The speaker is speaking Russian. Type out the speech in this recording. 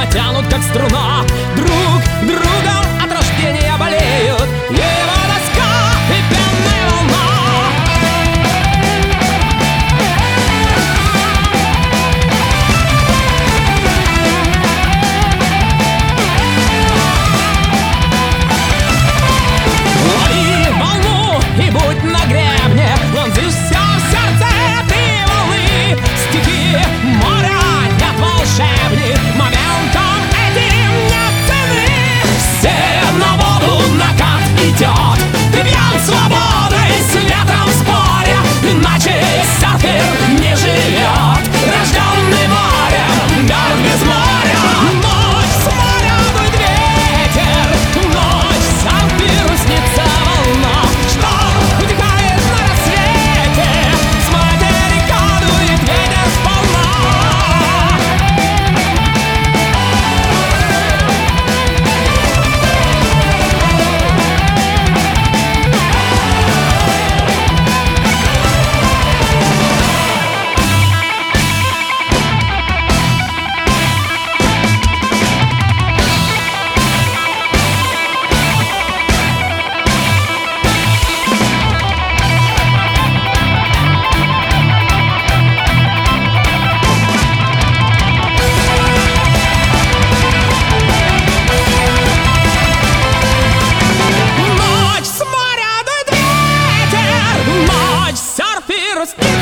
тянут как струна. Друг другом от рождения болеют, и его тоска и пенная волна. Лови волну и будь на гребне, вонзись в сердце этой волны. Стихи моря нет волшебных, моментом этим нет цены. Все на воду накат идет, ты пьян свободой с ветром в споре. Иначе серфер не живет, рожденный морем, мертв без моря. Ночь с моря дует ветер, ночь серферу снится волна, что утекает на рассвете. С материка дует ветер сполна. Ночь с моря дует ветер, ночь серферу снится